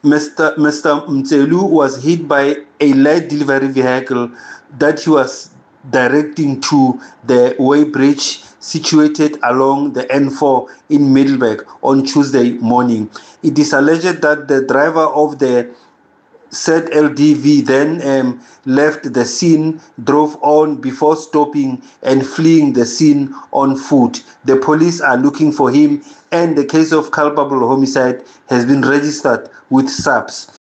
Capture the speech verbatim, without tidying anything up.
Mister Mister Mtselu was hit by a light delivery vehicle that he was directing to the weighbridge situated along the N four in Middelburg on Tuesday morning. It is alleged that the driver of the said L D V then um, left the scene, drove on before stopping and fleeing the scene on foot. The police are looking for him, and the case of culpable homicide has been registered with S A P S.